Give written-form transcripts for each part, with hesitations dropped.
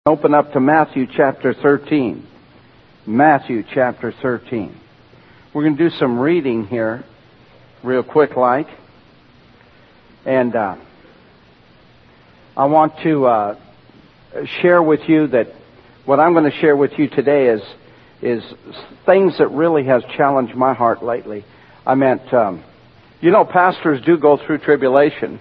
Open up to Matthew chapter 13. Matthew chapter 13. We're going to do some reading here, real quick like. And I want to share with you that what I'm going to share with you today is things that really has challenged my heart lately. I meant, pastors do go through tribulation.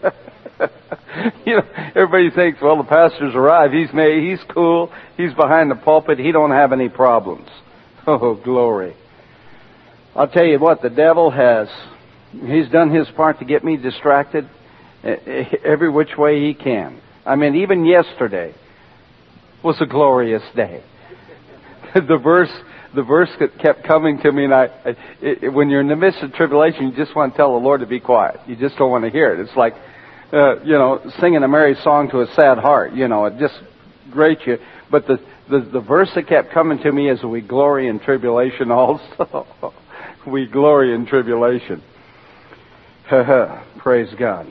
Everybody thinks, well, the pastor's arrived. He's cool. He's behind the pulpit. He don't have any problems. Oh, glory. I'll tell you what, the devil he's done his part to get me distracted every which way he can. I mean, even yesterday was a glorious day. The verse that kept coming to me, and when you're in the midst of tribulation, you just want to tell the Lord to be quiet. You just don't want to hear it. It's like, singing a merry song to a sad heart. It just grates you. But the verse that kept coming to me is, we glory in tribulation also. We glory in tribulation. Praise God.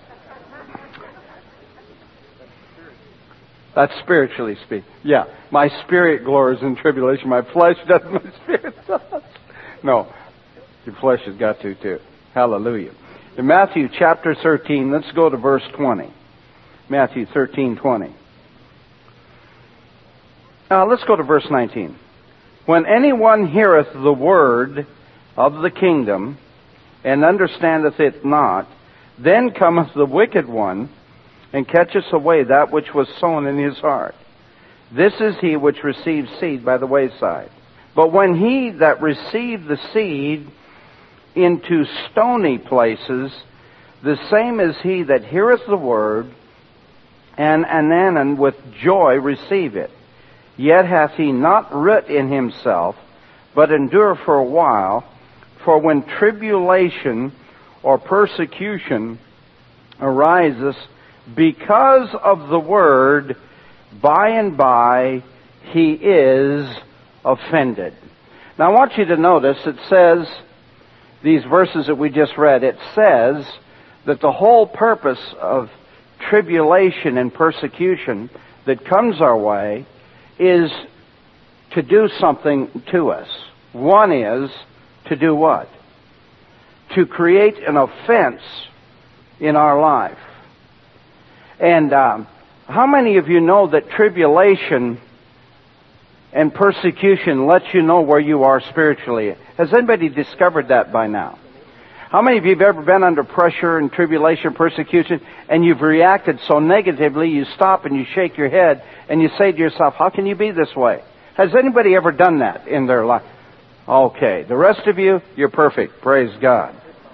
That's spiritually speaking. Yeah, my spirit glories in tribulation. My flesh doesn't. My spirit does. No, your flesh has got to too. Hallelujah. In Matthew chapter 13, let's go to verse 20. Matthew 13:20. Now let's go to verse 19. When anyone heareth the word of the kingdom, and understandeth it not, then cometh the wicked one, and catcheth away that which was sown in his heart. This is he which received seed by the wayside. But when he that received the seed into stony places, the same is he that heareth the word, and anon with joy receive it. Yet hath he not root in himself, but endure for a while. For when tribulation or persecution arises because of the word, by and by he is offended. Now I want you to notice, it says, these verses that we just read, it says that the whole purpose of tribulation and persecution that comes our way is to do something to us. One is to do what? To create an offense in our life. And how many of you know that tribulation and persecution lets you know where you are spiritually? Has anybody discovered that by now? How many of you have ever been under pressure and tribulation, persecution, and you've reacted so negatively, you stop and you shake your head and you say to yourself, how can you be this way? Has anybody ever done that in their life? Okay. The rest of you, you're perfect. Praise God.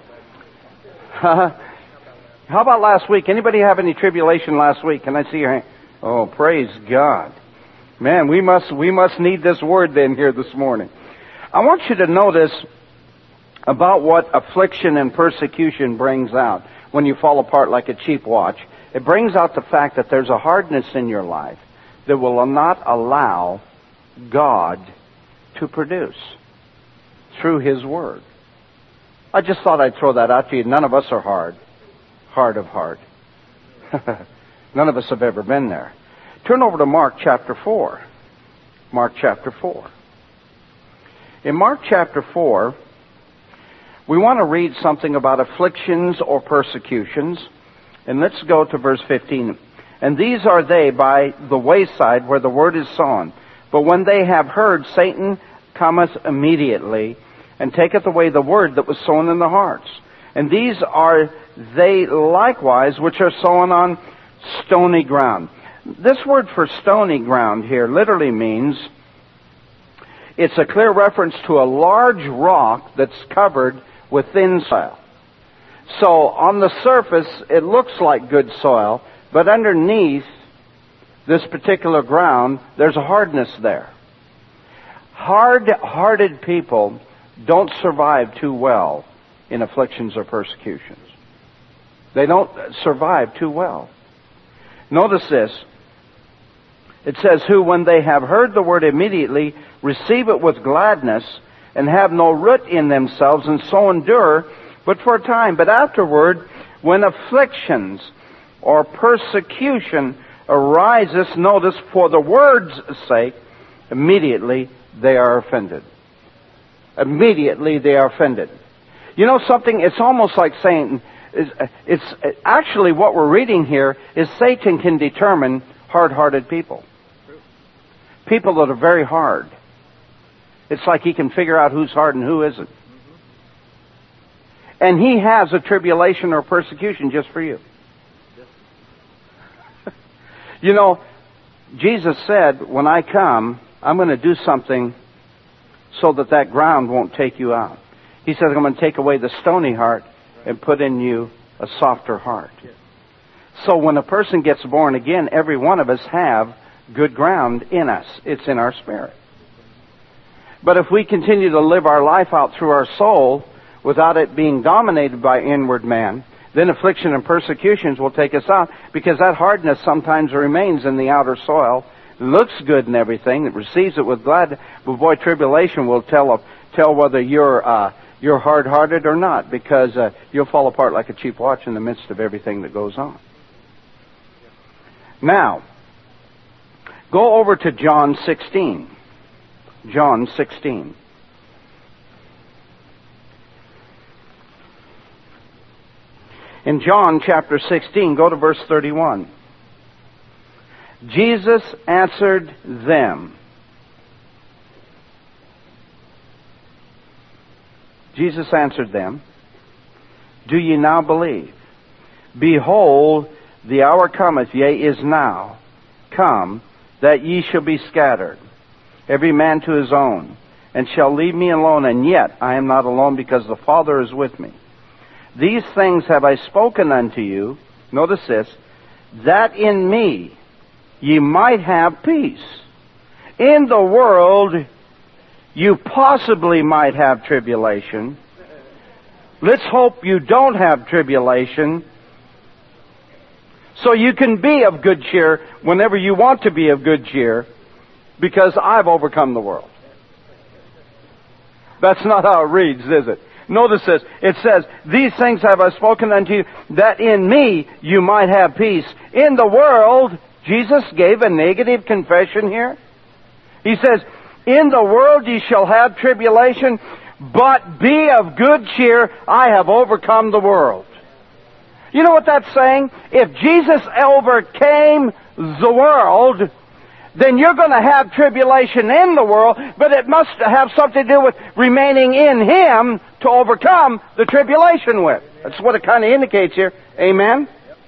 How about last week? Anybody have any tribulation last week? Can I see your hand? Oh, praise God. Man, we must need this word then here this morning. I want you to notice about what affliction and persecution brings out when you fall apart like a cheap watch. It brings out the fact that there's a hardness in your life that will not allow God to produce through His Word. I just thought I'd throw that out to you. None of us are hard of heart. None of us have ever been there. Turn over to Mark chapter 4. Mark chapter 4. In Mark chapter 4, we want to read something about afflictions or persecutions. And let's go to verse 15. And these are they by the wayside where the word is sown. But when they have heard, Satan cometh immediately, and taketh away the word that was sown in the hearts. And these are they likewise which are sown on stony ground. This word for stony ground here literally means it's a clear reference to a large rock that's covered with thin soil. So on the surface it looks like good soil, but underneath this particular ground there's a hardness there. Hard-hearted people don't survive too well in afflictions or persecutions. They don't survive too well. Notice this. It says, who when they have heard the word immediately receive it with gladness, and have no root in themselves, and so endure but for a time. But afterward, when afflictions or persecution arises, notice, for the word's sake, immediately they are offended. Immediately they are offended. You know something? It's almost like saying, it's actually what we're reading here is Satan can determine hard-hearted people. People that are very hard. It's like he can figure out who's hard and who isn't. And he has a tribulation or persecution just for you. You know, Jesus said, when I come, I'm going to do something so that that ground won't take you out. He says, I'm going to take away the stony heart and put in you a softer heart. So when a person gets born again, every one of us have good ground in us. It's in our spirit. But if we continue to live our life out through our soul without it being dominated by inward man, then affliction and persecutions will take us out, because that hardness sometimes remains in the outer soil. It looks good and everything. It receives it with glad. But boy, tribulation will tell whether you're hard-hearted or not, because you'll fall apart like a cheap watch in the midst of everything that goes on. Now, go over to John 16. John 16. In John chapter 16, go to verse 31. Jesus answered them. Jesus answered them, do ye now believe? Behold, the hour cometh, yea, is now come, that ye shall be scattered, every man to his own, and shall leave me alone, and yet I am not alone, because the Father is with me. These things have I spoken unto you, notice this, that in me ye might have peace. In the world you possibly might have tribulation. Let's hope you don't have tribulation, so you can be of good cheer whenever you want to be of good cheer, because I've overcome the world. That's not how it reads, is it? Notice this. It says, these things have I spoken unto you, that in me you might have peace. In the world, Jesus gave a negative confession here. He says, in the world ye shall have tribulation, but be of good cheer, I have overcome the world. You know what that's saying? If Jesus overcame the world, then you're going to have tribulation in the world, but it must have something to do with remaining in Him to overcome the tribulation with. That's what it kind of indicates here. Amen?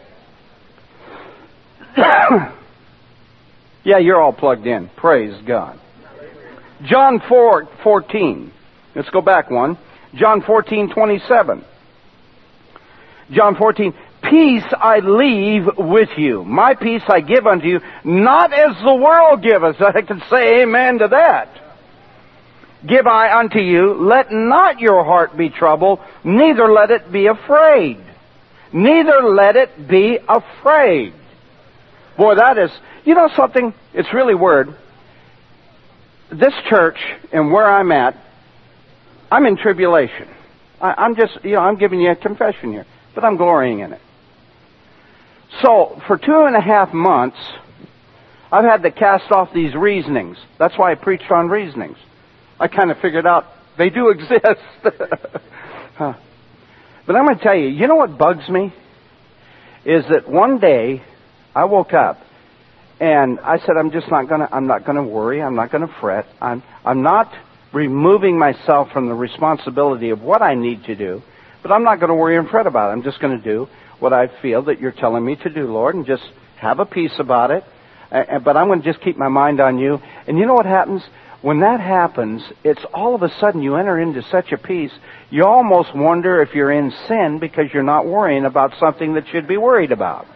Yeah, you're all plugged in. Praise God. John 4:14. Let's go back one. John 14:27. John 14. Peace I leave with you. My peace I give unto you, not as the world giveth. I can say amen to that. Give I unto you, let not your heart be troubled, neither let it be afraid. Neither let it be afraid. Boy, that is, you know something? It's really weird. This church and where I'm at, I'm in tribulation. I'm just, I'm giving you a confession here, but I'm glorying in it. So, for 2.5 months, I've had to cast off these reasonings. That's why I preached on reasonings. I kind of figured out they do exist. But I'm going to tell you, you know what bugs me? Is that one day, I woke up, and I said, I'm not going to worry, I'm not going to fret, I'm not removing myself from the responsibility of what I need to do, but I'm not going to worry and fret about it. I'm just going to do what I feel that you're telling me to do, Lord, and just have a peace about it. But I'm going to just keep my mind on you. And you know what happens? When that happens, it's all of a sudden you enter into such a peace, you almost wonder if you're in sin because you're not worrying about something that should be worried about.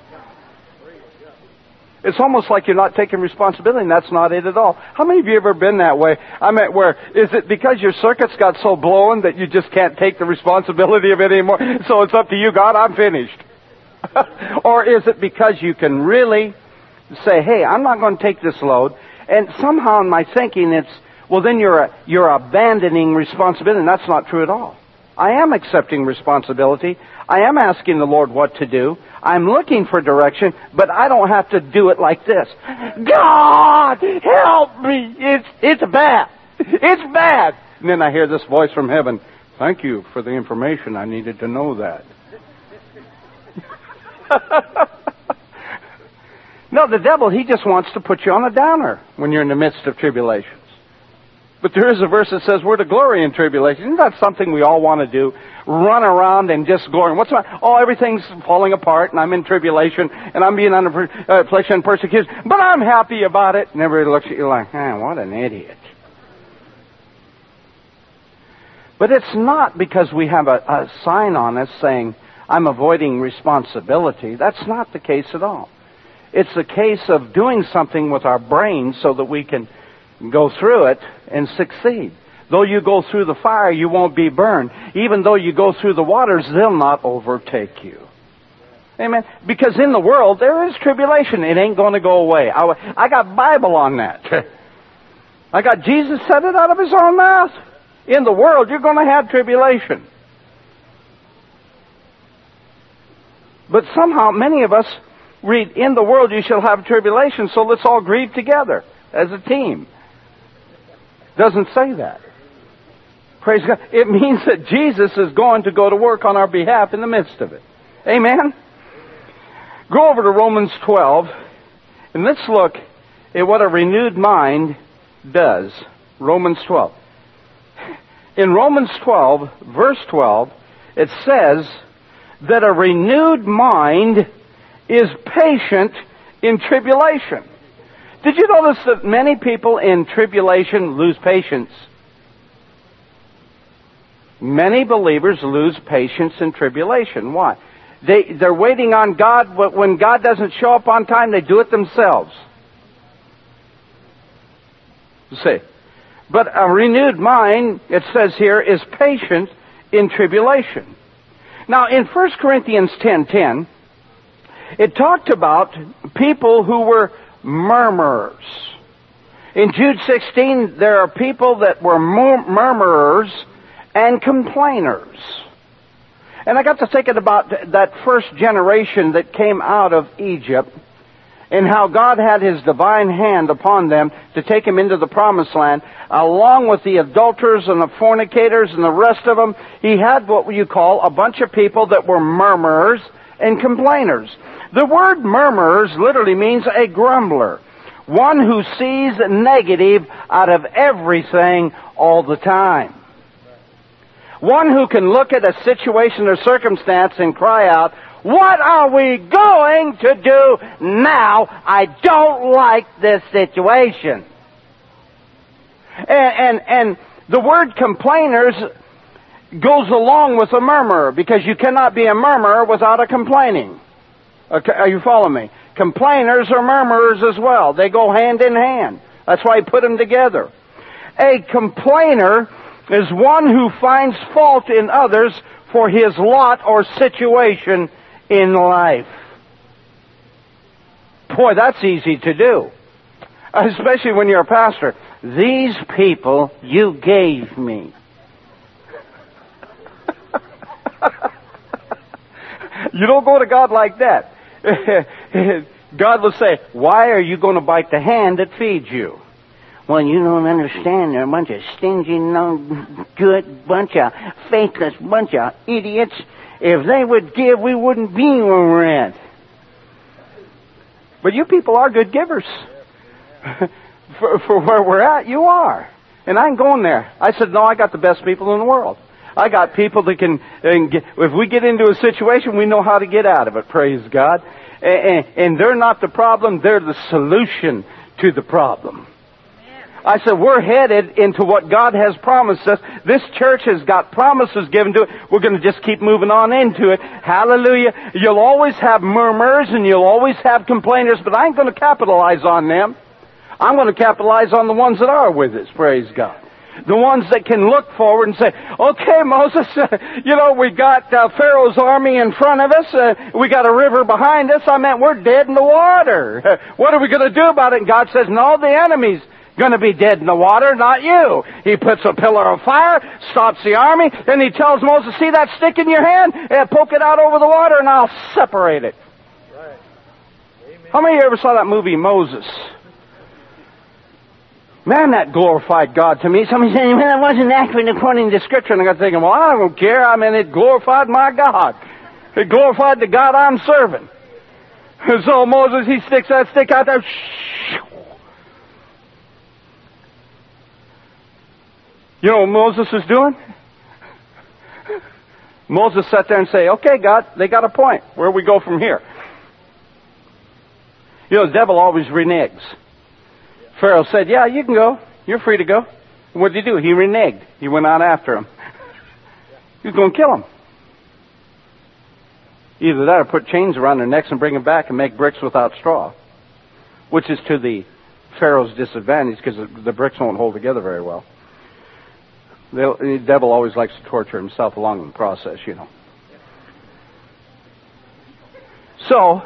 It's almost like you're not taking responsibility, and that's not it at all. How many of you ever been that way? I mean, where, is it because your circuits got so blown that you just can't take the responsibility of it anymore? So it's up to you, God, I'm finished. Or is it because you can really say, hey, I'm not going to take this load, and somehow in my thinking it's, well, then you're abandoning responsibility, and that's not true at all. I am accepting responsibility. I am asking the Lord what to do. I'm looking for direction, but I don't have to do it like this. God, help me! It's bad. It's bad. And then I hear this voice from heaven. Thank you for the information. I needed to know that. No, the devil, he just wants to put you on a downer when you're in the midst of tribulations. But there is a verse that says we're to glory in tribulation. Isn't that something we all want to do? Run around and just glory. What's my, oh, everything's falling apart and I'm in tribulation and I'm being under affliction and persecution, but I'm happy about it. And everybody looks at you like, what an idiot. But it's not because we have a sign on us saying, I'm avoiding responsibility. That's not the case at all. It's a case of doing something with our brains so that we can go through it and succeed. Though you go through the fire, you won't be burned. Even though you go through the waters, they'll not overtake you. Amen. Because in the world, there is tribulation. It ain't going to go away. I got Bible on that. I got Jesus said it out of His own mouth. In the world, you're going to have tribulation. But somehow, many of us read, in the world you shall have tribulation, so let's all grieve together as a team. Doesn't say that. Praise God. It means that Jesus is going to go to work on our behalf in the midst of it. Amen? Go over to Romans 12, and let's look at what a renewed mind does. Romans 12. In Romans 12, verse 12, it says that a renewed mind is patient in tribulation. Did you notice that many people in tribulation lose patience? Many believers lose patience in tribulation. Why? They're waiting on God, but when God doesn't show up on time, they do it themselves. You see. But a renewed mind, it says here, is patient in tribulation. Now, in 1 Corinthians 10:10, it talked about people who were murmurers. In Jude 16, there are people that were murmurers and complainers. And I got to thinking about that first generation that came out of Egypt and how God had His divine hand upon them to take them into the promised land, along with the adulterers and the fornicators and the rest of them. He had what you call a bunch of people that were murmurers and complainers. The word murmurers literally means a grumbler. One who sees negative out of everything all the time. One who can look at a situation or circumstance and cry out, what are we going to do now? I don't like this situation. And the word complainers goes along with a murmurer, because you cannot be a murmurer without a complaining. Okay, are you following me? Complainers are murmurers as well. They go hand in hand. That's why he put them together. A complainer is one who finds fault in others for his lot or situation in life. Boy, that's easy to do. Especially when you're a pastor. These people you gave me. You don't go to God like that. God will say, why are you going to bite the hand that feeds you? Well, you don't understand. They're a bunch of stingy, no good, bunch of faithless, bunch of idiots. If they would give, we wouldn't be where we're at. But you people are good givers. For where we're at, you are. And I ain't going there. I said, no, I got the best people in the world. I got people that can, if we get into a situation, we know how to get out of it, praise God. And they're not the problem, they're the solution to the problem. I said, we're headed into what God has promised us. This church has got promises given to it. We're going to just keep moving on into it. Hallelujah. You'll always have murmurers and you'll always have complainers, but I ain't going to capitalize on them. I'm going to capitalize on the ones that are with us, praise God. The ones that can look forward and say, okay, Moses, we got Pharaoh's army in front of us. We got a river behind us. We're dead in the water. What are we going to do about it? And God says, no, the enemy's going to be dead in the water, not you. He puts a pillar of fire, stops the army, and he tells Moses, see that stick in your hand? And poke it out over the water and I'll separate it. Right. Amen. How many of you ever saw that movie, Moses? Man, that glorified God to me. Somebody saying, well, it wasn't accurate according to Scripture. And I got thinking, well, I don't care. I mean, it glorified my God. It glorified the God I'm serving. And so Moses, he sticks that stick out there. You know what Moses is doing? Moses sat there and say, okay, God, they got a point. Where we go from here? You know, the devil always reneges. Pharaoh said, yeah, you can go. You're free to go. What did he do? He reneged. He went out after him. He was going to kill him. Either that or put chains around their necks and bring them back and make bricks without straw. Which is to the Pharaoh's disadvantage because the bricks won't hold together very well. The devil always likes to torture himself along the process, you know. So,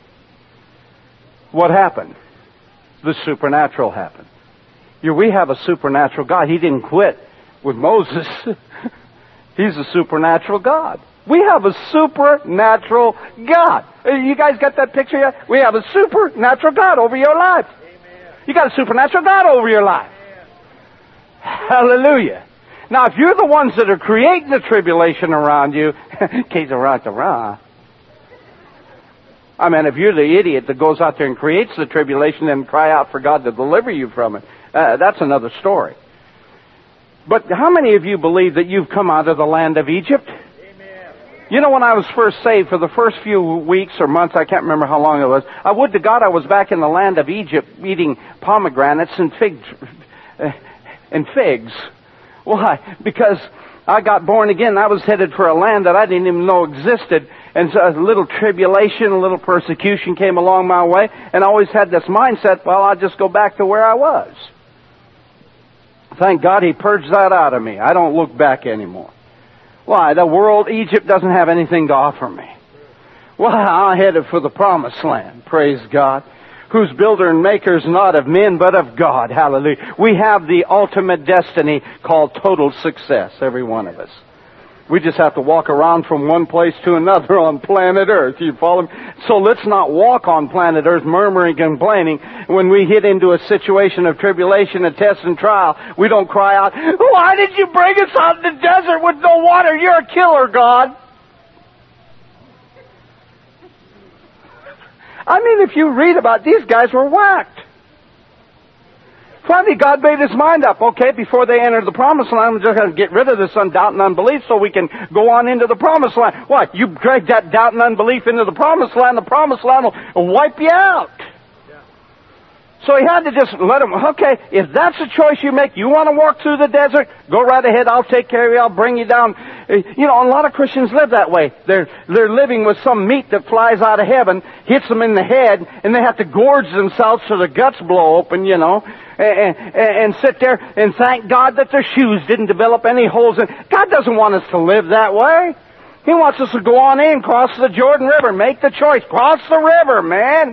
what happened? The supernatural happened. We have a supernatural God. He didn't quit with Moses. He's a supernatural God. We have a supernatural God. You guys got that picture yet? We have a supernatural God over your life. Amen. You got a supernatural God over your life. Amen. Hallelujah. Now, if you're the ones that are creating the tribulation around you, I mean, if you're the idiot that goes out there and creates the tribulation and cry out for God to deliver you from it, that's another story. But how many of you believe that you've come out of the land of Egypt? Amen. You know, when I was first saved, for the first few weeks or months, I can't remember how long it was, I would to God I was back in the land of Egypt eating pomegranates and figs. Why? Because I got born again. I was headed for a land that I didn't even know existed. And so a little tribulation, a little persecution came along my way. And I always had this mindset, well, I'll just go back to where I was. Thank God He purged that out of me. I don't look back anymore. Why? The world, Egypt doesn't have anything to offer me. Well, I'm headed for the promised land. Praise God. Whose builder and maker is not of men, but of God. Hallelujah. We have the ultimate destiny called total success, every one of us. We just have to walk around from one place to another on planet Earth. You follow me? So let's not walk on planet Earth murmuring and complaining. When we hit into a situation of tribulation, a test and trial, we don't cry out, why did you bring us out in the desert with no water? You're a killer, God. I mean, if you read about these guys were whacked. Finally, God made His mind up. Okay, before they enter the promised land, I'm just going to get rid of this doubt and unbelief so we can go on into the promised land. What? You drag that doubt and unbelief into the promised land will wipe you out. So He had to just let them, okay, if that's the choice you make, you want to walk through the desert, go right ahead, I'll take care of you, I'll bring you down. You know, a lot of Christians live that way. They're living with some meat that flies out of heaven, hits them in the head, and they have to gorge themselves so their guts blow open, you know, and sit there and thank God that their shoes didn't develop any holes in. God doesn't want us to live that way. He wants us to go on in, cross the Jordan River, make the choice, cross the river, man.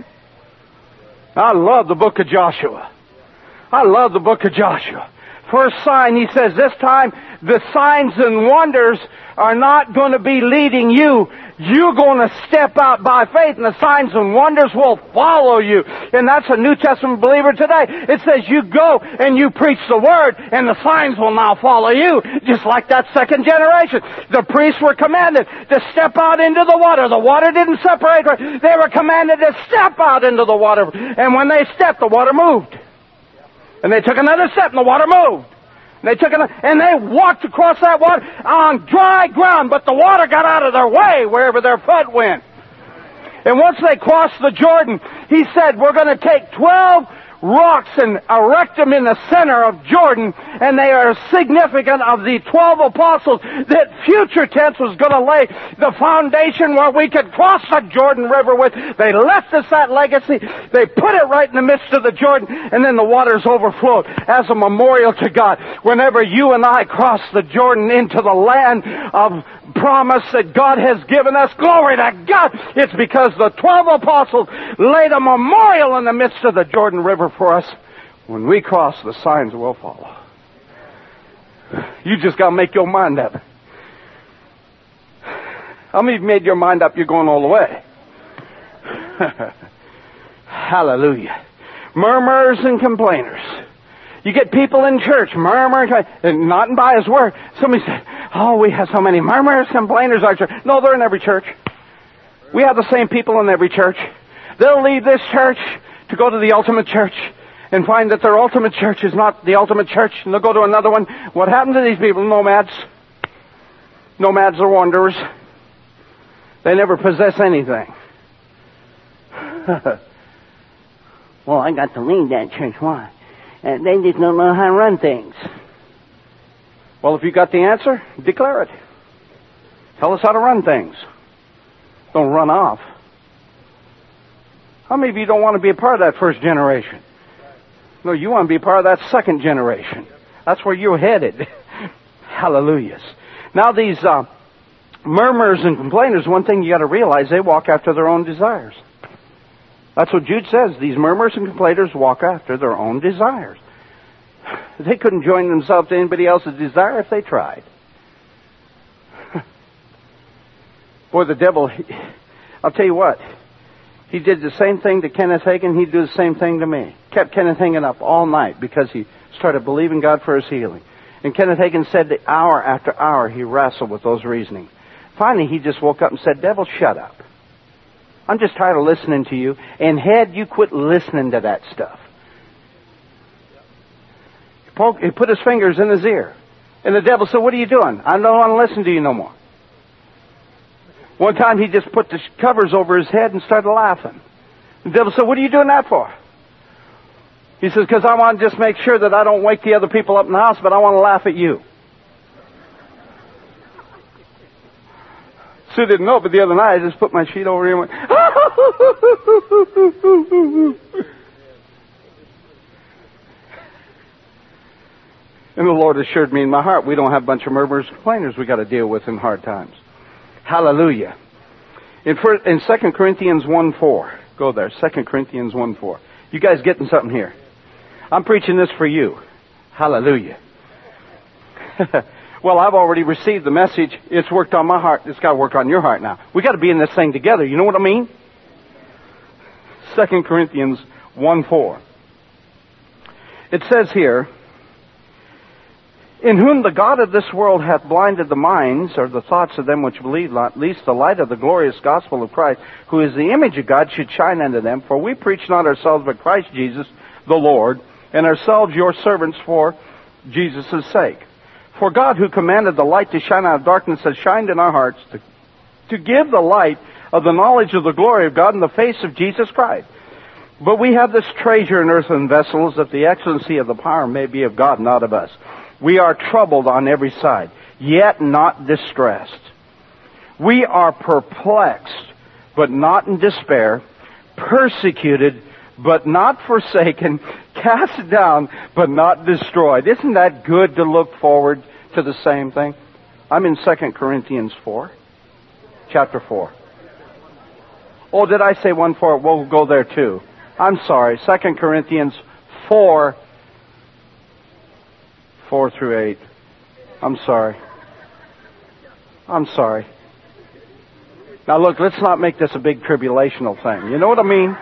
I love the book of Joshua. I love the book of Joshua. First sign, he says, this time the signs and wonders are not going to be leading you. You're going to step out by faith, and the signs and wonders will follow you. And that's a New Testament believer today. It says you go and you preach the Word, and the signs will now follow you, just like that second generation. The priests were commanded to step out into the water. The water didn't separate. They were commanded to step out into the water. And when they stepped, the water moved. And they took another step, and the water moved. And they walked across that water on dry ground, but the water got out of their way wherever their foot went. And once they crossed the Jordan, he said, we're going to take 12 rocks and erect them in the center of Jordan, and they are significant of the 12 apostles that future tense was going to lay the foundation where we could cross the Jordan River with. They left us that legacy. They put it right in the midst of the Jordan, and then the waters overflowed as a memorial to God. Whenever you and I cross the Jordan into the land of promise that God has given us, glory to God, it's because the 12 apostles laid a memorial in the midst of the Jordan River for us. When we cross, the signs will follow. You just got to make your mind up. How many of you made your mind up you're going all the way? Hallelujah. Murmurers and complainers. You get people in church murmuring, and not by His word. Somebody said, oh, we have so many murmurers, complainers in our church. No, they're in every church. We have the same people in every church. They'll leave this church to go to the ultimate church and find that their ultimate church is not the ultimate church, and they'll go to another one. What happened to these people? Nomads. Nomads are wanderers. They never possess anything. Well, I got to leave that church. Why? They just don't know how to run things. Well, if you got the answer, declare it. Tell us how to run things. Don't run off. How many of you don't want to be a part of that first generation? No, you want to be a part of that second generation. That's where you're headed. Hallelujah. Now these murmurers and complainers, one thing you got to realize, they walk after their own desires. That's what Jude says. These murmurers and complainers walk after their own desires. They couldn't join themselves to anybody else's desire if they tried. Boy, the devil, I'll tell you what, he did the same thing to Kenneth Hagin, he'd do the same thing to me. Kept Kenneth Hagin up all night because he started believing God for his healing. And Kenneth Hagin said that hour after hour he wrestled with those reasonings. Finally, he just woke up and said, devil, shut up. I'm just tired of listening to you. And head, you quit listening to that stuff. He put his fingers in his ear. And the devil said, what are you doing? I don't want to listen to you no more. One time he just put the covers over his head and started laughing. The devil said, what are you doing that for? He says, because I want to just make sure that I don't wake the other people up in the house, but I want to laugh at you. Sue didn't know, but the other night I just put my sheet over here and went, and the Lord assured me in my heart, we don't have a bunch of murmurers and complainers we got to deal with in hard times. Hallelujah. In 2 Corinthians 1:4, go there, 2 Corinthians 1:4. You guys getting something here? I'm preaching this for you. Hallelujah. Well, I've already received the message. It's worked on my heart. It's got to work on your heart now. We got to be in this thing together. You know what I mean? 2 Corinthians 1:4. It says here, in whom the God of this world hath blinded the minds, or the thoughts of them which believe not, lest the light of the glorious gospel of Christ, who is the image of God, should shine unto them. For we preach not ourselves, but Christ Jesus, the Lord, and ourselves your servants for Jesus' sake. For God, who commanded the light to shine out of darkness, has shined in our hearts to give the light of the knowledge of the glory of God in the face of Jesus Christ. But we have this treasure in earthen vessels, that the excellency of the power may be of God, not of us. We are troubled on every side, yet not distressed. We are perplexed, but not in despair, persecuted, but not forsaken, cast down, but not destroyed. Isn't that good to look forward to the same thing? I'm in 2 Corinthians 4, chapter 4. Oh, did I say 1:4? We'll go there too. I'm sorry, 2 Corinthians 4, 4 through 8. I'm sorry. Now look, let's not make this a big tribulational thing. You know what I mean?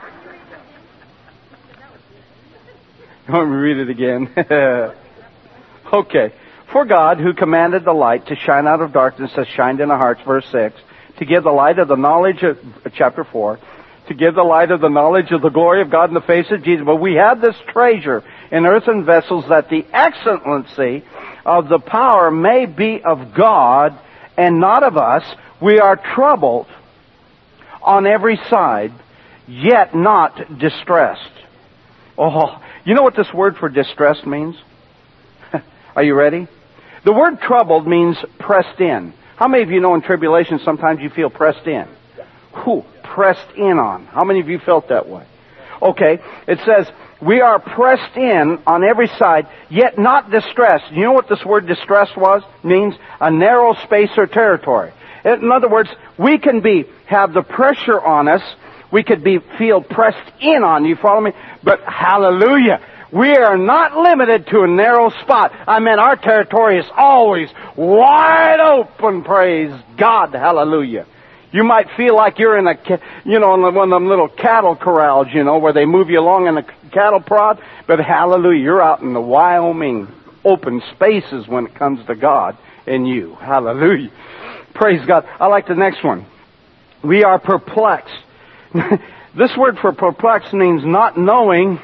Let me read it again. Okay. For God, who commanded the light to shine out of darkness, has shined in our hearts, verse 6, to give the light of the knowledge of, chapter 4, to give the light of the knowledge of the glory of God in the face of Jesus. But we have this treasure in earthen vessels, that the excellency of the power may be of God and not of us. We are troubled on every side, yet not distressed. Oh, you know what this word for distressed means? Are you ready? The word troubled means pressed in. How many of you know in tribulation sometimes you feel pressed in? Whew, pressed in on. How many of you felt that way? Okay, it says, we are pressed in on every side, yet not distressed. You know what this word distressed means? A narrow space or territory. In other words, we can have the pressure on us. We could feel pressed in on. You follow me? But hallelujah, We are not limited to a narrow spot. I mean, our territory is always wide open, praise God, hallelujah. You might feel like you're in in one of them little cattle corrals, where they move you along in a cattle prod. But hallelujah, you're out in the Wyoming open spaces when it comes to God and you. Hallelujah. Praise God. I like the next one. We are perplexed. This word for perplexed means not knowing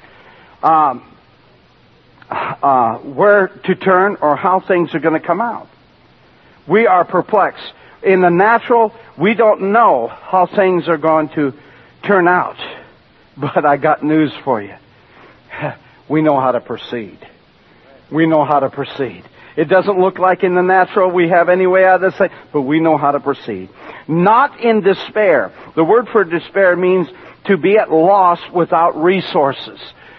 where to turn or how things are going to come out. We are perplexed. In the natural, we don't know how things are going to turn out. But I got news for you. We know how to proceed. We know how to proceed. It doesn't look like in the natural we have any way out of this thing, but we know how to proceed. Not in despair. The word for despair means to be at loss without resources.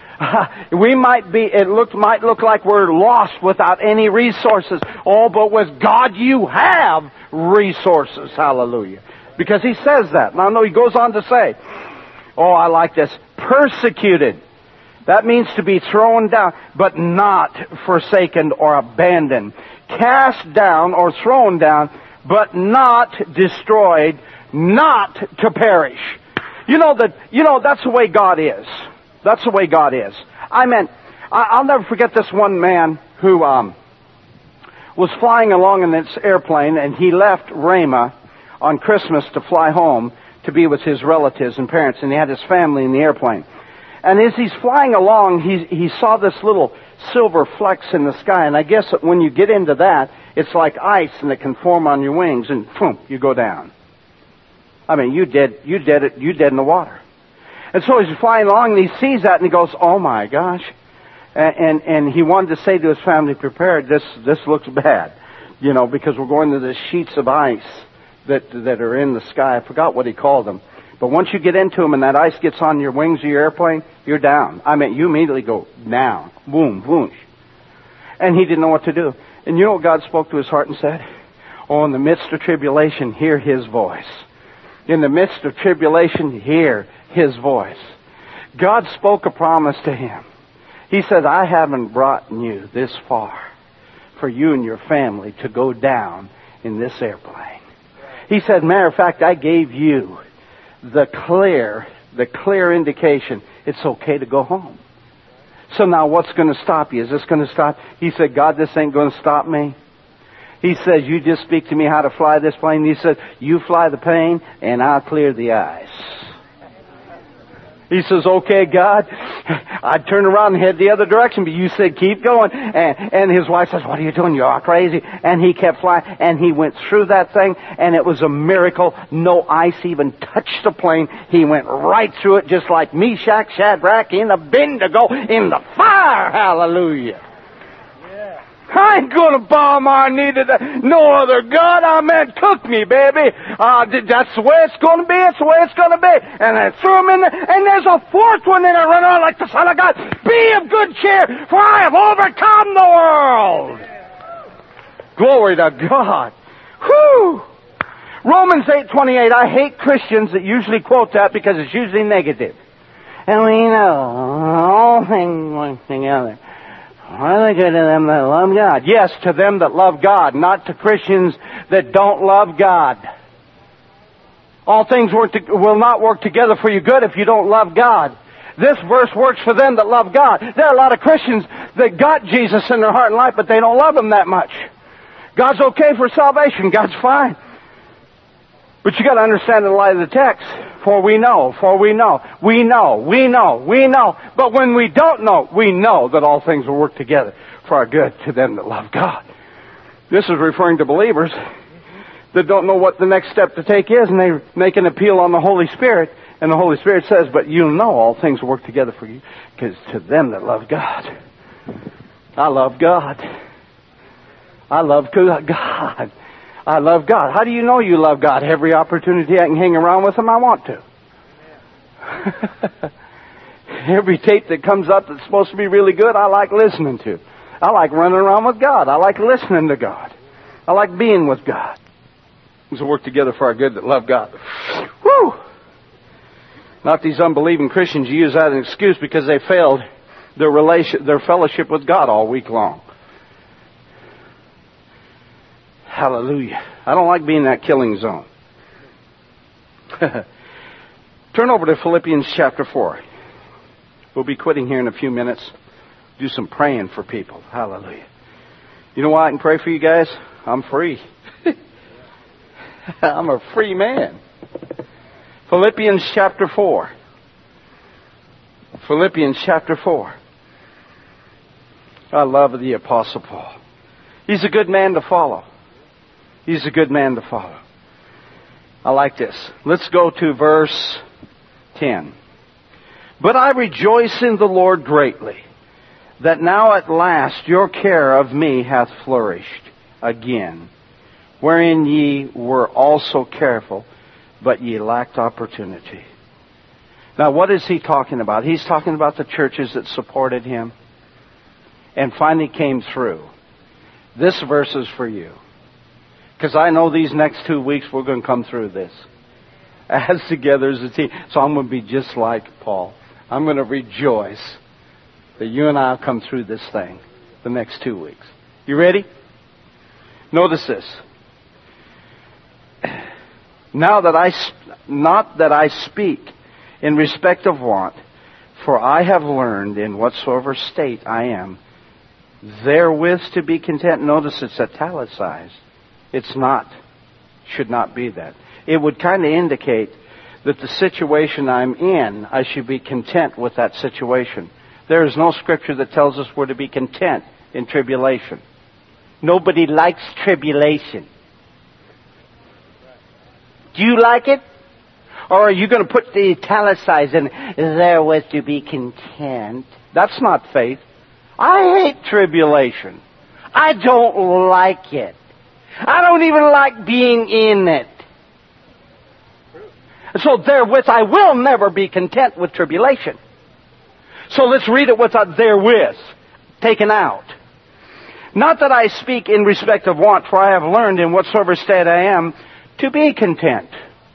Might look like we're lost without any resources. Oh, but with God you have resources. Hallelujah. Because He says that. Now, no, He goes on to say, oh, I like this. Persecuted. That means to be thrown down, but not forsaken or abandoned. Cast down or thrown down, but not destroyed, not to perish. That's the way God is. That's the way God is. I'll never forget this one man who was flying along in this airplane, and he left Ramah on Christmas to fly home to be with his relatives and parents, and he had his family in the airplane. And as he's flying along, he saw this little silver flecks in the sky, and I guess that when you get into that, it's like ice, and it can form on your wings, and boom, you go down. I mean, you dead in the water. And so he's flying along, and he sees that, and he goes, oh my gosh. And he wanted to say to his family, prepare, this looks bad. Because we're going to the sheets of ice that are in the sky. I forgot what he called them. But once you get into them and that ice gets on your wings of your airplane, you're down. You immediately go down. Boom, boom. And he didn't know what to do. And you know what God spoke to his heart and said? Oh, in the midst of tribulation, hear His voice. In the midst of tribulation, hear His voice. God spoke a promise to him. He said, I haven't brought you this far for you and your family to go down in this airplane. He said, matter of fact, I gave you the clear indication it's okay to go home. So now what's going to stop you? Is this going to stop? He said, God, this ain't going to stop me. He says, you just speak to me how to fly this plane. He said, you fly the plane and I'll clear the ice. He says, okay, God. I turned around and head the other direction, but you said keep going. And his wife says, what are you doing? You're all crazy. And he kept flying, and he went through that thing, and it was a miracle. No ice even touched the plane. He went right through it, just like Meshach, Shadrach, and Abednego in the fire. Hallelujah. I ain't gonna bow my knee to no other God. Took me, baby. That's the way it's gonna be. It's the way it's gonna be. And I threw him in there. And there's a fourth one in there running around like the Son of God. Be of good cheer, for I have overcome the world. Glory to God. Whew. Romans 8:28. I hate Christians that usually quote that because it's usually negative. And we know all things work together. Are they good to them that love God? Yes, to them that love God, not to Christians that don't love God. All things will not work together for you good if you don't love God. This verse works for them that love God. There are a lot of Christians that got Jesus in their heart and life, but they don't love Him that much. God's okay for salvation. God's fine. But you got to understand in the light of the text. For we know. But when we don't know, we know that all things will work together for our good to them that love God. This is referring to believers that don't know what the next step to take is, and they make an appeal on the Holy Spirit, and the Holy Spirit says, but you know all things will work together for you, because to them that love God. I love God. I love God. I love God. How do you know you love God? Every opportunity I can hang around with Him, I want to. Every tape that comes up that's supposed to be really good, I like listening to. I like running around with God. I like listening to God. I like being with God. Things will work together for our good that love God. Woo! Not these unbelieving Christians use that as an excuse because they failed their fellowship with God all week long. Hallelujah. I don't like being in that killing zone. Turn over to Philippians chapter 4. We'll be quitting here in a few minutes. Do some praying for people. Hallelujah. You know why I can pray for you guys? I'm free. I'm a free man. Philippians chapter 4. Philippians chapter 4. I love the Apostle Paul. He's a good man to follow. He's a good man to follow. I like this. Let's go to verse 10. But I rejoice in the Lord greatly, that now at last your care of me hath flourished again, wherein ye were also careful, but ye lacked opportunity. Now what is he talking about? He's talking about the churches that supported him and finally came through. This verse is for you. Because I know these next 2 weeks we're going to come through this. As together as a team. So I'm going to be just like Paul. I'm going to rejoice that you and I will come through this thing the next 2 weeks. You ready? Notice this. Not that I speak in respect of want, for I have learned in whatsoever state I am, therewith to be content. Notice it's italicized. It's not. Should not be that. It would kind of indicate that the situation I'm in, I should be content with that situation. There is no scripture that tells us we're to be content in tribulation. Nobody likes tribulation. Do you like it? Or are you going to put the italicized in therewith to be content? That's not faith. I hate tribulation. I don't like it. I don't even like being in it. So therewith I will never be content with tribulation. So let's read it without therewith taken out. Not that I speak in respect of want, for I have learned in whatsoever state I am to be content.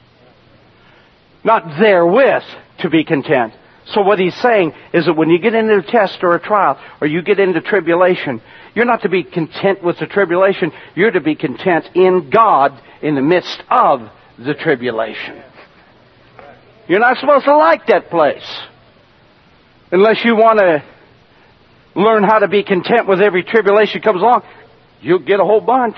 Not therewith to be content. So what he's saying is that when you get into a test or a trial, or you get into tribulation, you're not to be content with the tribulation. You're to be content in God in the midst of the tribulation. You're not supposed to like that place. Unless you want to learn how to be content with every tribulation that comes along, you'll get a whole bunch.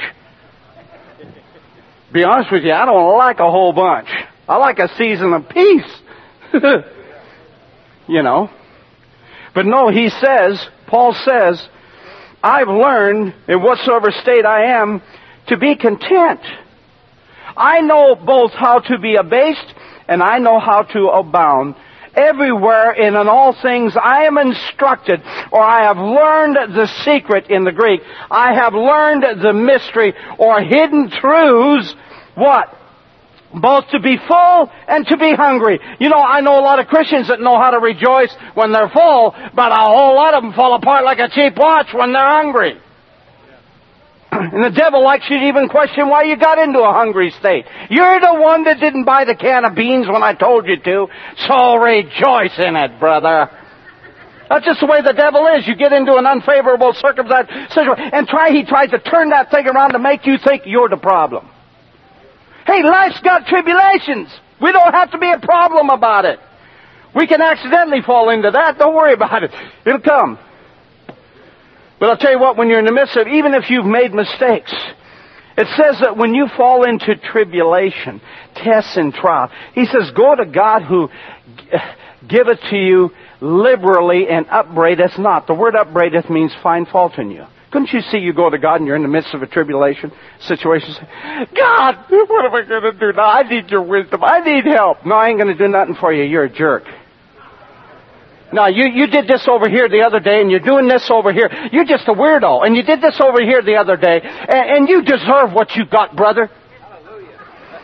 Be honest with you, I don't like a whole bunch. I like a season of peace. You know. But no, he says, Paul says, I've learned in whatsoever state I am to be content. I know both how to be abased and I know how to abound. Everywhere and in all things I am instructed, or I have learned the secret in the Greek. I have learned the mystery or hidden truths. What? Both to be full and to be hungry. You know, I know a lot of Christians that know how to rejoice when they're full, but a whole lot of them fall apart like a cheap watch when they're hungry. And the devil likes you to even question why you got into a hungry state. You're the one that didn't buy the can of beans when I told you to, so rejoice in it, brother. That's just the way the devil is. You get into an unfavorable circumstance, and he tries to turn that thing around to make you think you're the problem. Hey, life's got tribulations. We don't have to be a problem about it. We can accidentally fall into that. Don't worry about it. It'll come. But I'll tell you what, when you're in the midst of, even if you've made mistakes, it says that when you fall into tribulation, tests and trial, he says, go to God who giveth to you liberally and upbraideth not. The word upbraideth means find fault in you. Couldn't you see you go to God and you're in the midst of a tribulation situation? God, what am I going to do now? I need your wisdom. I need help. No, I ain't going to do nothing for you. You're a jerk. No, you did this over here the other day, and you're doing this over here. You're just a weirdo. And you did this over here the other day, and you deserve what you got, brother. Hallelujah.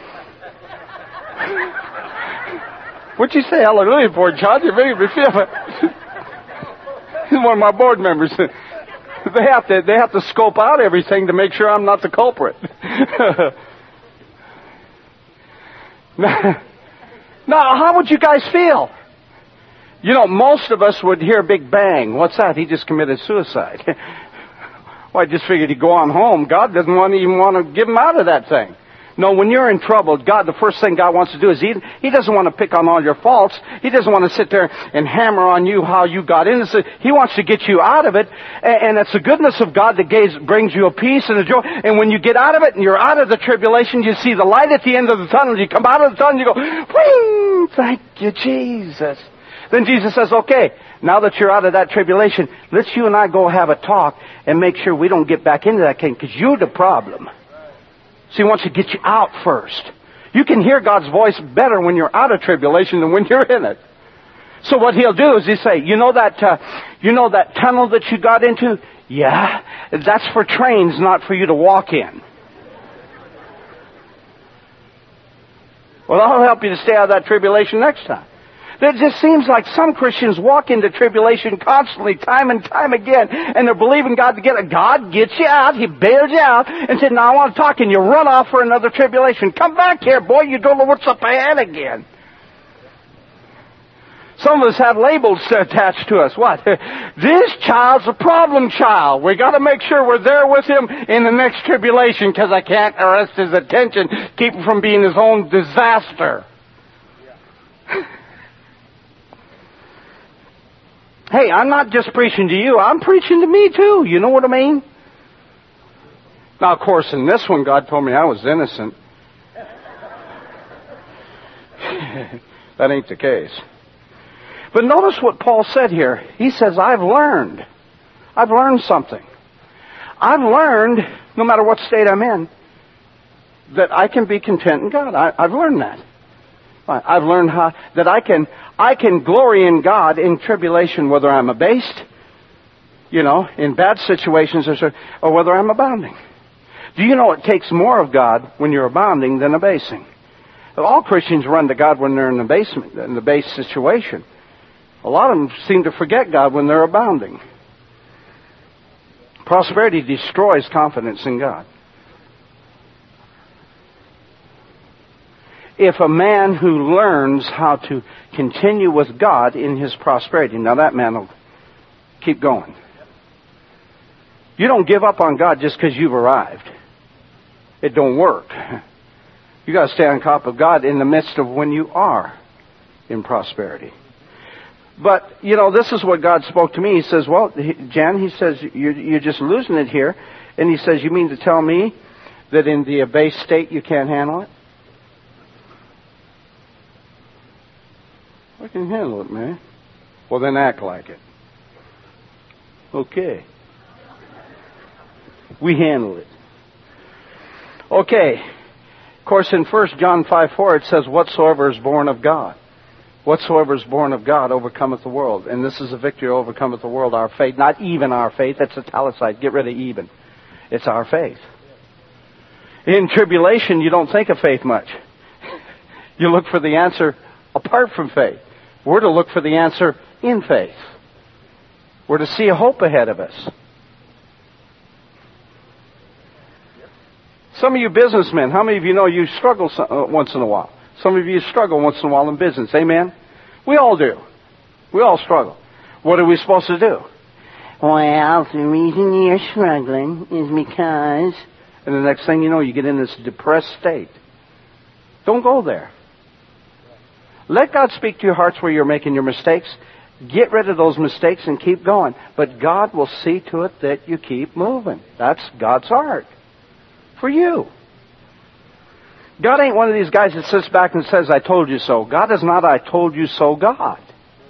What'd you say hallelujah for, John? You're making me feel it. He's one of my board members. They have to scope out everything to make sure I'm not the culprit. Now, how would you guys feel? You know, most of us would hear big bang. What's that? He just committed suicide. Well, I just figured he'd go on home. God doesn't even want to give him out of that thing. No, when you're in trouble, God, the first thing God wants to do is He doesn't want to pick on all your faults. He doesn't want to sit there and hammer on you how you got into it. He wants to get you out of it. And it's the goodness of God that brings you a peace and a joy. And when you get out of it and you're out of the tribulation, you see the light at the end of the tunnel. You come out of the tunnel and you go, "Whing! Thank you, Jesus." Then Jesus says, "Okay, now that you're out of that tribulation, let's you and I go have a talk and make sure we don't get back into that king, because you're the problem." So He wants to get you out first. You can hear God's voice better when you're out of tribulation than when you're in it. So what He'll do is He'll say, you know that tunnel that you got into? Yeah, that's for trains, not for you to walk in. Well, I'll help you to stay out of that tribulation next time. It just seems like some Christians walk into tribulation constantly, time and time again, and they're believing God to get it. God gets you out, He bails you out, and said, "Now I want to talk," and you run off for another tribulation. Come back here, boy, you don't know what's up ahead again. Some of us have labels attached to us. What? This child's a problem child. We got to make sure we're there with him in the next tribulation, because I can't arrest his attention, keep him from being his own disaster. Hey, I'm not just preaching to you. I'm preaching to me too. You know what I mean? Now, of course, in this one, God told me I was innocent. That ain't the case. But notice what Paul said here. He says, I've learned something. I've learned, no matter what state I'm in, that I can be content in God. I've learned that. I've learned that I can glory in God in tribulation, whether I'm abased, in bad situations, or whether I'm abounding. Do you know it takes more of God when you're abounding than abasing? All Christians run to God when they're in the base situation. A lot of them seem to forget God when they're abounding. Prosperity destroys confidence in God. If a man who learns how to continue with God in his prosperity, now that man will keep going. You don't give up on God just because you've arrived. It don't work. You got to stay on top of God in the midst of when you are in prosperity. But, this is what God spoke to me. He says, well, Jan, he says, you're just losing it here. And he says, you mean to tell me that in the abased state you can't handle it? I can handle it, man. Well, then act like it. Okay. We handle it. Okay. Of course, in 1 John 5:4 it says, whatsoever is born of God. Whatsoever is born of God overcometh the world. And this is a victory overcometh the world, our faith. Not even our faith. That's italicized. Get rid of even. It's our faith. In tribulation, you don't think of faith much. You look for the answer apart from faith. We're to look for the answer in faith. We're to see a hope ahead of us. Some of you businessmen, how many of you know you struggle once in a while? Some of you struggle once in a while in business. Amen? We all do. We all struggle. What are we supposed to do? Well, the reason you're struggling is because... And the next thing you know, you get in this depressed state. Don't go there. Let God speak to your hearts where you're making your mistakes. Get rid of those mistakes and keep going. But God will see to it that you keep moving. That's God's heart for you. God ain't one of these guys that sits back and says, I told you so. God is not I told you so God.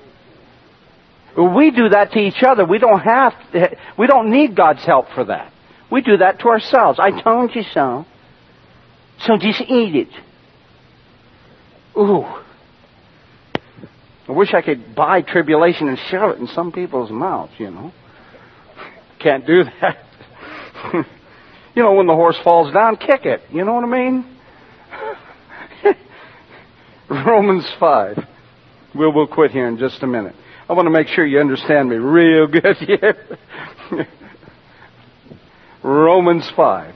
We do that to each other. We don't need God's help for that. We do that to ourselves. I told you so. So just eat it. Ooh. I wish I could buy tribulation and shove it in some people's mouths, Can't do that. When the horse falls down, kick it. You know what I mean? Romans 5. We'll quit here in just a minute. I want to make sure you understand me real good here. Romans 5.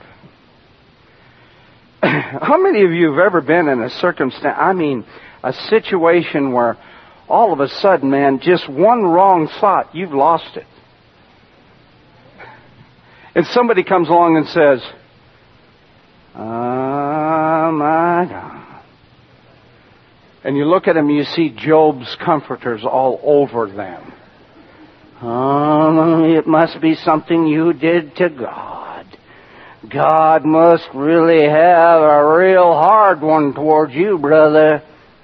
How many of you have ever been in a circumstance, a situation where all of a sudden, man, just one wrong thought, you've lost it. And somebody comes along and says, "Oh my God." And you look at them and you see Job's comforters all over them. "Oh, it must be something you did to God. God must really have a real hard one towards you, brother."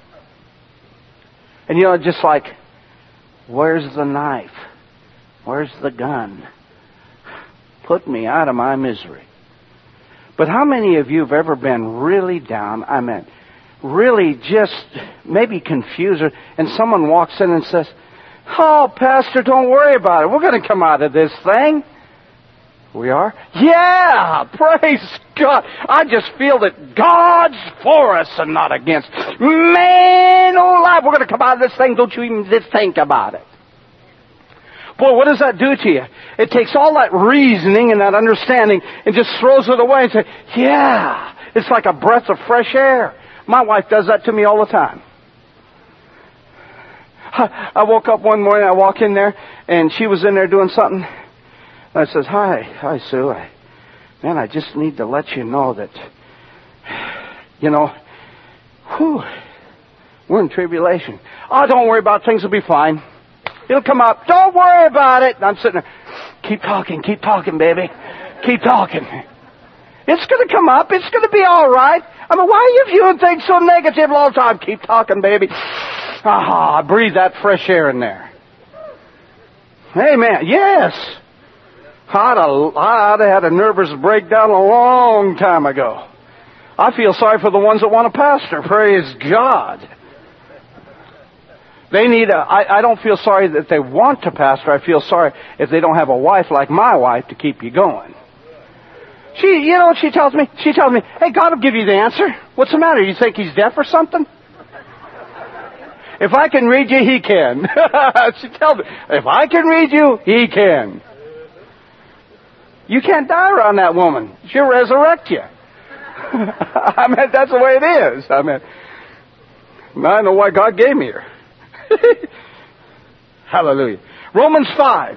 And you know, just like, where's the knife? Where's the gun? Put me out of my misery. But how many of you have ever been really down? I mean, really just maybe confused, and someone walks in and says, "Oh, Pastor, don't worry about it. We're going to come out of this thing." We are? Yeah! Praise God! I just feel that God's for us and not against. Man alive, we're going to come out of this thing. Don't you even just think about it. Boy, what does that do to you? It takes all that reasoning and that understanding and just throws it away and says, yeah, it's like a breath of fresh air. My wife does that to me all the time. I woke up one morning, I walk in there, and she was in there doing something. And I says, Hi, Sue. Man, I just need to let you know that, we're in tribulation. Oh, don't worry about it. Things will be fine. It'll come up. Don't worry about it. And I'm sitting there. Keep talking, baby. Keep talking. It's going to come up. It's going to be all right. I mean, why are you viewing things so negative all the time? Keep talking, baby. I breathe that fresh air in there. Amen. Yes. I'd have had a nervous breakdown a long time ago. I feel sorry for the ones that want a pastor. Praise God. They need I don't feel sorry that they want to pastor. I feel sorry if they don't have a wife like my wife to keep you going. She tells me, hey, God will give you the answer. What's the matter? You think He's deaf or something? If I can read you, He can. She tells me, if I can read you, He can. You can't die around that woman. She'll resurrect you. I mean, that's the way it is. I mean, I know why God gave me her. Hallelujah. Romans 5,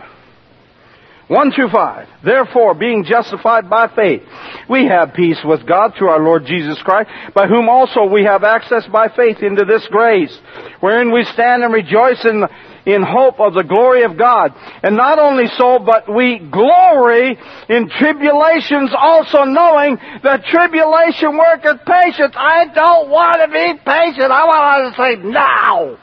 1-5. Therefore, being justified by faith, we have peace with God through our Lord Jesus Christ, by whom also we have access by faith into this grace, wherein we stand and rejoice in hope of the glory of God. And not only so, but we glory in tribulations also, knowing that tribulation worketh patience. I don't want to be patient. I want to say now.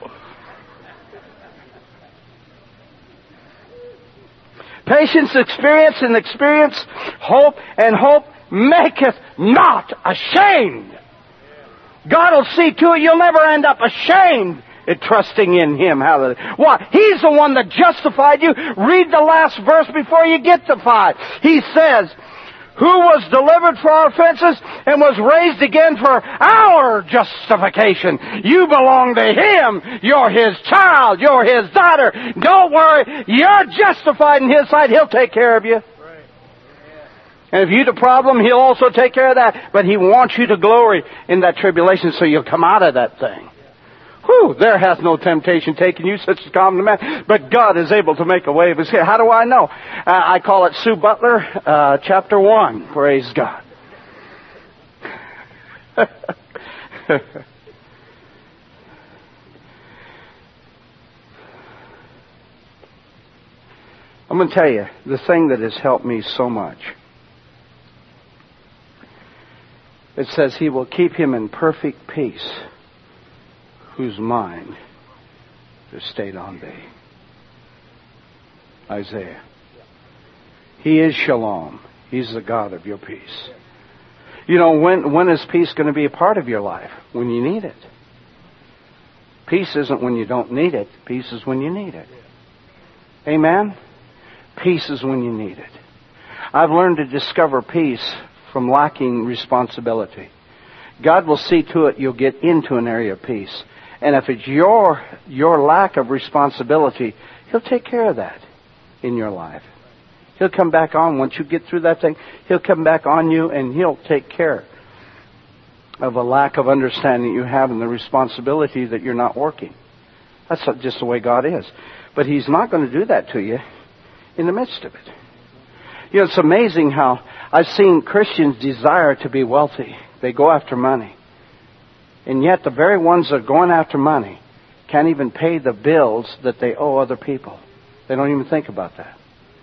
Patience, experience, hope, and hope maketh not ashamed. God will see to it you'll never end up ashamed at trusting in Him. Hallelujah. Why? He's the one that justified you. Read the last verse before you get to 5. He says, who was delivered for our offenses and was raised again for our justification. You belong to Him. You're His child. You're His daughter. Don't worry. You're justified in His sight. He'll take care of you. And if you've a problem, He'll also take care of that. But He wants you to glory in that tribulation so you'll come out of that thing. Whew, there hath no temptation taken you such as common to man, but God is able to make a way of escape. How do I know? I call it Sue Butler, chapter 1. Praise God. I'm going to tell you, the thing that has helped me so much, it says He will keep him in perfect peace, whose mind is stayed on Thee. Isaiah. He is Shalom. He's the God of your peace. You know, when is peace going to be a part of your life? When you need it. Peace isn't when you don't need it. Peace is when you need it. Amen? Peace is when you need it. I've learned to discover peace from lacking responsibility. God will see to it you'll get into an area of peace. And if it's your lack of responsibility, He'll take care of that in your life. He'll come back on. Once you get through that thing, He'll come back on you and He'll take care of a lack of understanding you have and the responsibility that you're not working. That's just the way God is. But He's not going to do that to you in the midst of it. You know, it's amazing how I've seen Christians desire to be wealthy. They go after money. And yet the very ones that are going after money can't even pay the bills that they owe other people. They don't even think about that.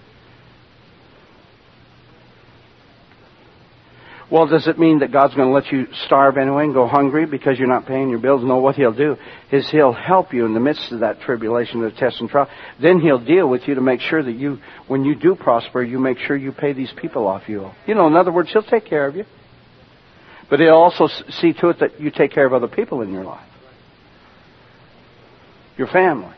Well, does it mean that God's going to let you starve anyway and go hungry because you're not paying your bills? No, what He'll do is He'll help you in the midst of that tribulation, the test and trial. Then He'll deal with you to make sure that you, when you do prosper, you make sure you pay these people off you. You know, in other words, He'll take care of you. But He'll also see to it that you take care of other people in your life. Your family.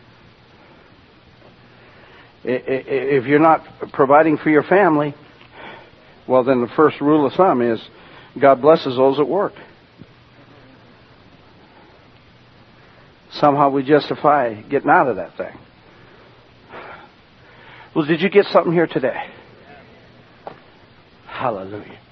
If you're not providing for your family, well, then the first rule of thumb is God blesses those that work. Somehow we justify getting out of that thing. Well, did you get something here today? Hallelujah.